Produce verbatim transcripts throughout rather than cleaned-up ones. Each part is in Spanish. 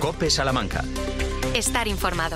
COPE Salamanca. Estar informado.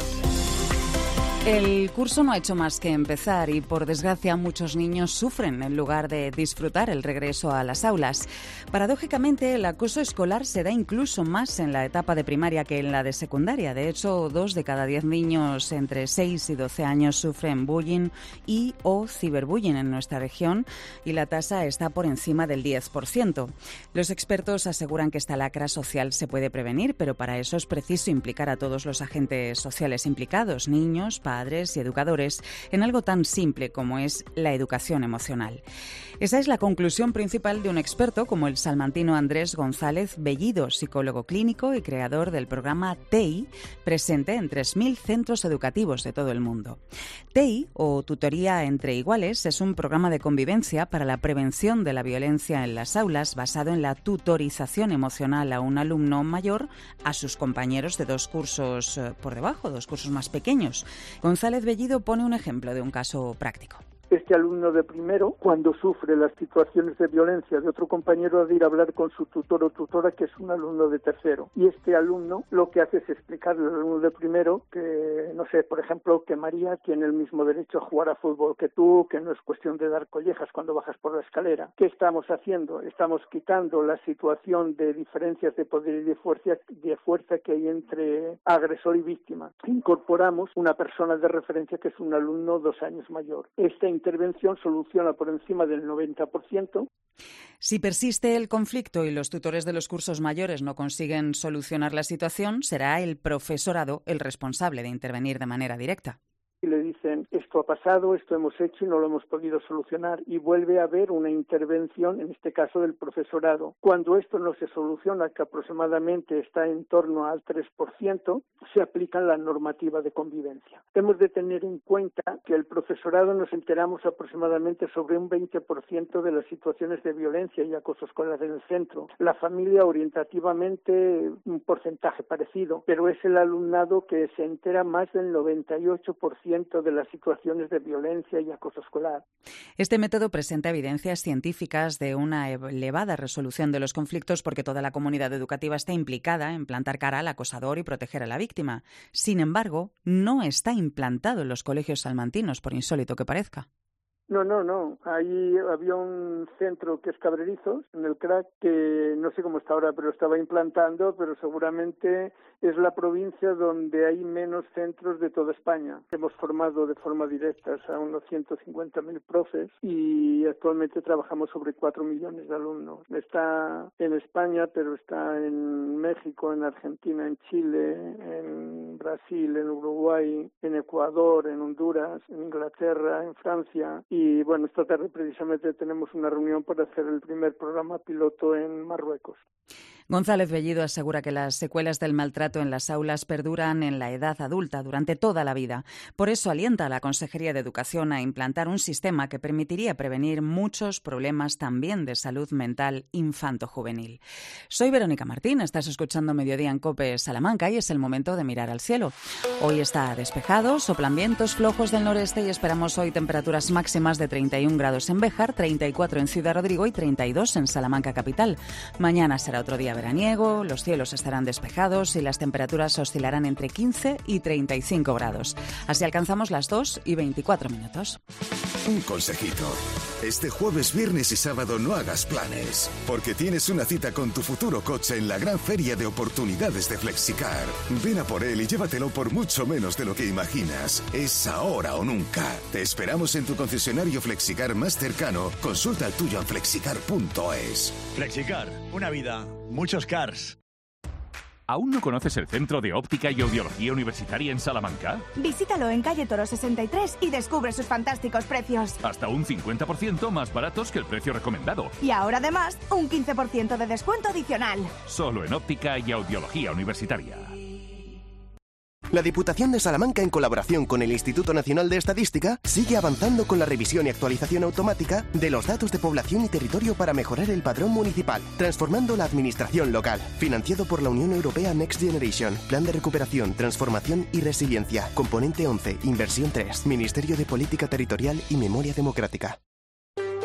El curso no ha hecho más que empezar y, por desgracia, muchos niños sufren en lugar de disfrutar el regreso a las aulas. Paradójicamente, el acoso escolar se da incluso más en la etapa de primaria que en la de secundaria. De hecho, dos de cada diez niños entre seis y doce años sufren bullying y o ciberbullying en nuestra región y la tasa está por encima del diez por ciento. Los expertos aseguran que esta lacra social se puede prevenir, pero para eso es preciso implicar a todos los agentes sociales implicados, niños, padres y educadores, en algo tan simple como es la educación emocional. Esa es la conclusión principal de un experto como el salmantino Andrés González Bellido, psicólogo clínico y creador del programa T E I, presente en tres mil centros educativos de todo el mundo. T E I, o Tutoría entre Iguales, es un programa de convivencia para la prevención de la violencia en las aulas basado en la tutorización emocional a un alumno mayor a sus compañeros de dos cursos por debajo, dos cursos más pequeños. González Bellido pone un ejemplo de un caso práctico. Este alumno de primero, cuando sufre las situaciones de violencia de otro compañero, ha de ir a hablar con su tutor o tutora, que es un alumno de tercero. Y este alumno lo que hace es explicarle al alumno de primero que, no sé, por ejemplo, que María tiene el mismo derecho a jugar a fútbol que tú, que no es cuestión de dar collejas cuando bajas por la escalera. ¿Qué estamos haciendo? Estamos quitando la situación de diferencias de poder y de fuerza, de fuerza que hay entre agresor y víctima. Incorporamos una persona de referencia que es un alumno dos años mayor. Esta intervención soluciona por encima del noventa por ciento. Si persiste el conflicto y los tutores de los cursos mayores no consiguen solucionar la situación, será el profesorado el responsable de intervenir de manera directa. Y le dicen, esto ha pasado, esto hemos hecho y no lo hemos podido solucionar, y vuelve a haber una intervención, en este caso del profesorado. Cuando esto no se soluciona, que aproximadamente está en torno al tres por ciento, se aplica la normativa de convivencia. Hemos de tener en cuenta que el profesorado nos enteramos aproximadamente sobre un veinte por ciento de las situaciones de violencia y acoso escolar en el centro. La familia orientativamente un porcentaje parecido, pero es el alumnado que se entera más del noventa y ocho por ciento de las situaciones de violencia y acoso escolar. Este método presenta evidencias científicas de una elevada resolución de los conflictos porque toda la comunidad educativa está implicada en plantar cara al acosador y proteger a la víctima. Sin embargo, no está implantado en los colegios salmantinos, por insólito que parezca. No, no, no. Ahí había un centro que es Cabrerizos, en el C R A C, que no sé cómo está ahora, pero estaba implantando, pero seguramente es la provincia donde hay menos centros de toda España. Hemos formado de forma directa a unos ciento cincuenta mil profes y actualmente trabajamos sobre cuatro millones de alumnos. Está en España, pero está en México, en Argentina, en Chile, en Brasil, en Uruguay, en Ecuador, en Honduras, en Inglaterra, en Francia. Y bueno, esta tarde precisamente tenemos una reunión para hacer el primer programa piloto en Marruecos. González Bellido asegura que las secuelas del maltrato en las aulas perduran en la edad adulta durante toda la vida. Por eso alienta a la Consejería de Educación a implantar un sistema que permitiría prevenir muchos problemas también de salud mental infanto-juvenil. Soy Verónica Martín, estás escuchando Mediodía en COPE Salamanca y es el momento de mirar al cielo. Hoy está despejado, soplan vientos flojos del noreste y esperamos hoy temperaturas máximas de treinta y un grados en Béjar, treinta y cuatro en Ciudad Rodrigo y treinta y dos en Salamanca capital. Mañana será otro día veraniego, los cielos estarán despejados y las temperaturas oscilarán entre quince y treinta y cinco grados. Así alcanzamos las dos y veinticuatro minutos. Un consejito. Este jueves, viernes y sábado no hagas planes, porque tienes una cita con tu futuro coche en la gran feria de oportunidades de Flexicar. Ven a por él y llévatelo por mucho menos de lo que imaginas. Es ahora o nunca. Te esperamos en tu concesionario Flexicar más cercano. Consulta el tuyo en flexicar punto es. Flexicar, una vida, muchos cars. ¿Aún no conoces el Centro de Óptica y Audiología Universitaria en Salamanca? Visítalo en calle Toro sesenta y tres y descubre sus fantásticos precios. Hasta un cincuenta por ciento más baratos que el precio recomendado. Y ahora además, un quince por ciento de descuento adicional. Solo en Óptica y Audiología Universitaria. La Diputación de Salamanca, en colaboración con el Instituto Nacional de Estadística, sigue avanzando con la revisión y actualización automática de los datos de población y territorio para mejorar el padrón municipal, transformando la administración local. Financiado por la Unión Europea Next Generation, Plan de Recuperación, Transformación y Resiliencia, Componente once, Inversión tres, Ministerio de Política Territorial y Memoria Democrática.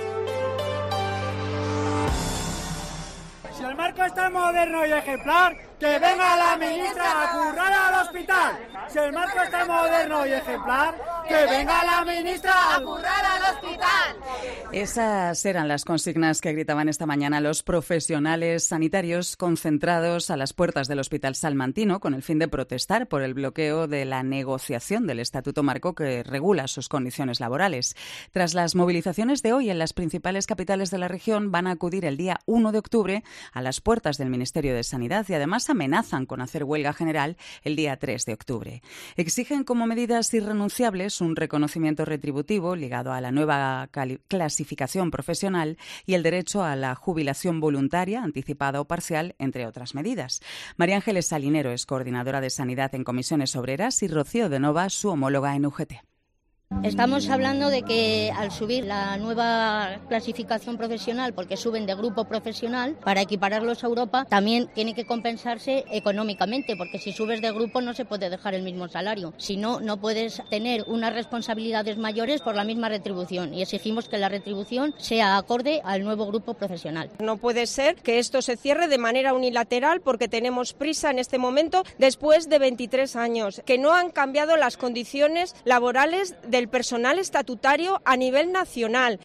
Si el marco es tan moderno y ejemplar, ¡Que venga la ministra a currar al hospital! Si el marco está moderno y ejemplar, ¡que venga la ministra a currar al hospital! Esas eran las consignas que gritaban esta mañana los profesionales sanitarios concentrados a las puertas del Hospital Salmantino con el fin de protestar por el bloqueo de la negociación del Estatuto Marco que regula sus condiciones laborales. Tras las movilizaciones de hoy en las principales capitales de la región, van a acudir el día uno de octubre a las puertas del Ministerio de Sanidad y además amenazan con hacer huelga general el día tres de octubre. Exigen como medidas irrenunciables un reconocimiento retributivo ligado a la nueva clasificación profesional y el derecho a la jubilación voluntaria, anticipada o parcial, entre otras medidas. María Ángeles Salinero es coordinadora de Sanidad en Comisiones Obreras y Rocío de Nova, su homóloga en U G T. Estamos hablando de que al subir la nueva clasificación profesional, porque suben de grupo profesional, para equipararlos a Europa, también tiene que compensarse económicamente, porque si subes de grupo no se puede dejar el mismo salario. Si no, no puedes tener unas responsabilidades mayores por la misma retribución y exigimos que la retribución sea acorde al nuevo grupo profesional. No puede ser que esto se cierre de manera unilateral porque tenemos prisa en este momento después de veintitrés años, que no han cambiado las condiciones laborales de del personal estatutario a nivel nacional.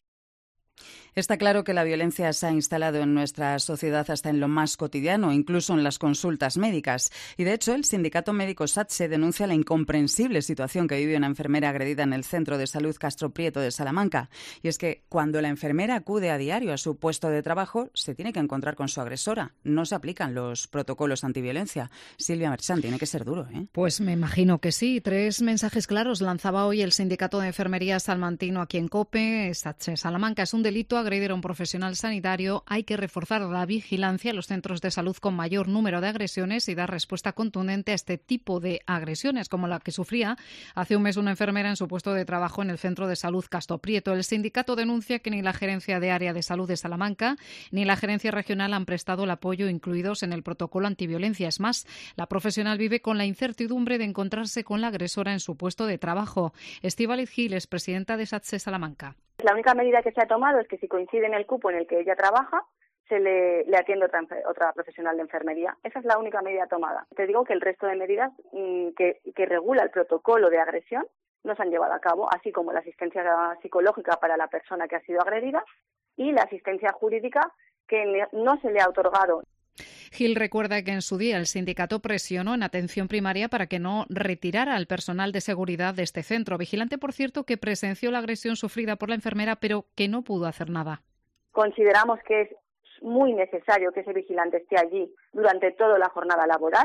Está claro que la violencia se ha instalado en nuestra sociedad hasta en lo más cotidiano, incluso en las consultas médicas. Y de hecho, el sindicato médico SATSE denuncia la incomprensible situación que vive una enfermera agredida en el Centro de Salud Castro Prieto de Salamanca. Y es que cuando la enfermera acude a diario a su puesto de trabajo, se tiene que encontrar con su agresora. No se aplican los protocolos antiviolencia. Silvia Merchán, tiene que ser duro, ¿eh? Pues me imagino que sí. Tres mensajes claros lanzaba hoy el sindicato de enfermería salmantino aquí en COPE. SATSE Salamanca: es un delito agredir a un profesional sanitario, hay que reforzar la vigilancia en los centros de salud con mayor número de agresiones y dar respuesta contundente a este tipo de agresiones, como la que sufría hace un mes una enfermera en su puesto de trabajo en el Centro de Salud Castro Prieto. El sindicato denuncia que ni la Gerencia de Área de Salud de Salamanca ni la Gerencia Regional han prestado el apoyo incluidos en el protocolo antiviolencia. Es más, la profesional vive con la incertidumbre de encontrarse con la agresora en su puesto de trabajo. Estíbaliz Gil es presidenta de SATSE Salamanca. La única medida que se ha tomado es que si coincide en el cupo en el que ella trabaja, se le, le atiende otra, otra profesional de enfermería. Esa es la única medida tomada. Te digo que el resto de medidas mmm, que, que regula el protocolo de agresión no se han llevado a cabo, así como la asistencia psicológica para la persona que ha sido agredida y la asistencia jurídica que no se le ha otorgado. Gil recuerda que en su día el sindicato presionó en atención primaria para que no retirara al personal de seguridad de este centro. Vigilante, por cierto, que presenció la agresión sufrida por la enfermera, pero que no pudo hacer nada. Consideramos que es muy necesario que ese vigilante esté allí durante toda la jornada laboral,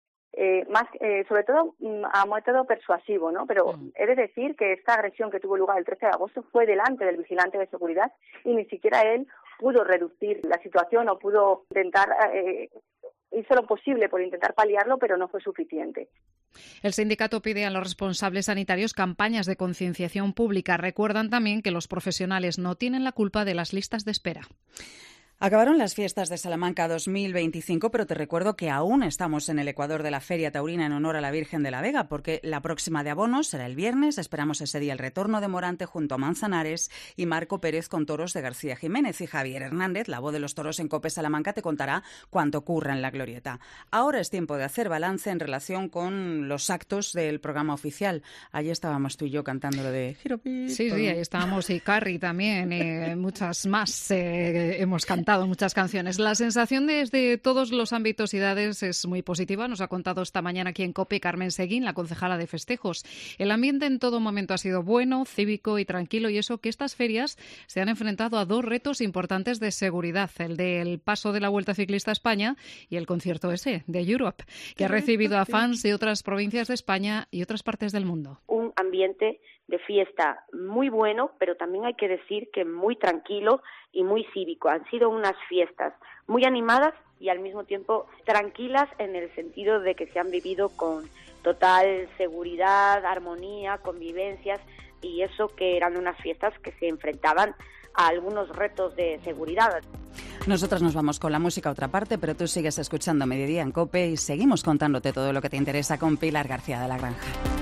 eh, más eh, sobre todo a método persuasivo, ¿no? Pero mm. he de decir que esta agresión que tuvo lugar el trece de agosto fue delante del vigilante de seguridad y ni siquiera él pudo reducir la situación o pudo intentar, eh, hizo lo posible por intentar paliarlo, pero no fue suficiente. El sindicato pide a los responsables sanitarios campañas de concienciación pública. Recuerdan también que los profesionales no tienen la culpa de las listas de espera. Acabaron las fiestas de Salamanca dos mil veinticinco, pero te recuerdo que aún estamos en el ecuador de la Feria Taurina en honor a la Virgen de la Vega, porque la próxima de abonos será el viernes. Esperamos ese día el retorno de Morante junto a Manzanares y Marco Pérez con toros de García Jiménez. Y Javier Hernández, la voz de los toros en COPE Salamanca, te contará cuánto ocurra en la glorieta. Ahora es tiempo de hacer balance en relación con los actos del programa oficial. Allí estábamos tú y yo cantando lo de Giropito. Sí, sí, ahí estábamos, y Carrie también, y muchas más eh, hemos cantado. Muchas canciones. La sensación desde todos los ámbitos y edades es muy positiva. Nos ha contado esta mañana aquí en COPE Carmen Seguín, la concejala de festejos. El ambiente en todo momento ha sido bueno, cívico y tranquilo, y eso que estas ferias se han enfrentado a dos retos importantes de seguridad, el del paso de la Vuelta Ciclista a España y el concierto ese de Europe, que ha recibido a fans de otras provincias de España y otras partes del mundo. Un ambiente de fiesta muy bueno, pero también hay que decir que muy tranquilo y muy cívico. Han sido unas fiestas muy animadas y al mismo tiempo tranquilas, en el sentido de que se han vivido con total seguridad, armonía, convivencias, y eso que eran unas fiestas que se enfrentaban a algunos retos de seguridad. Nosotras nos vamos con la música a otra parte, pero tú sigues escuchando Mediodía en COPE y seguimos contándote todo lo que te interesa con Pilar García de la Granja.